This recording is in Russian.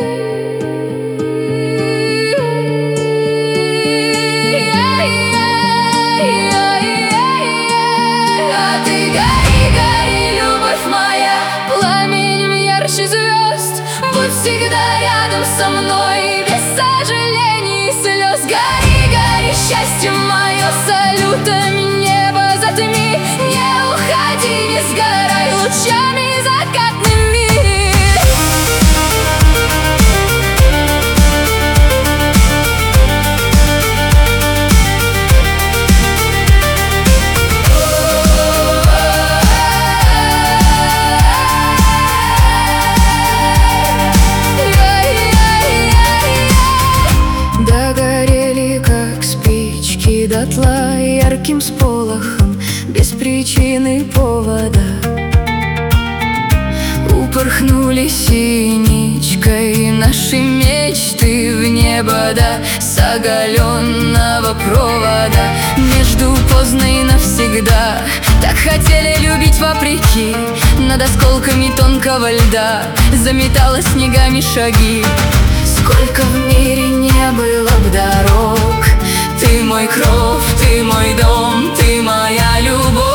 А ты гори, гори, любовь моя, пламенем ярче звезд. Будь всегда рядом со мной, без сожалений и слез. Гори, гори, счастье мое, салютами небо затми. Не уходи, не сгорай лучами закатными. Догорели, как спички дотла, ярким сполохом, без причины и повода. Упорхнули синичкой наши мечты в небо, да, с оголенного провода. Между поздно и навсегда так хотели любить вопреки. Над осколками тонкого льда заметала снегами шаги. Сколько в мире не было б дорог, ты мой кров, ты мой дом, ты моя любовь.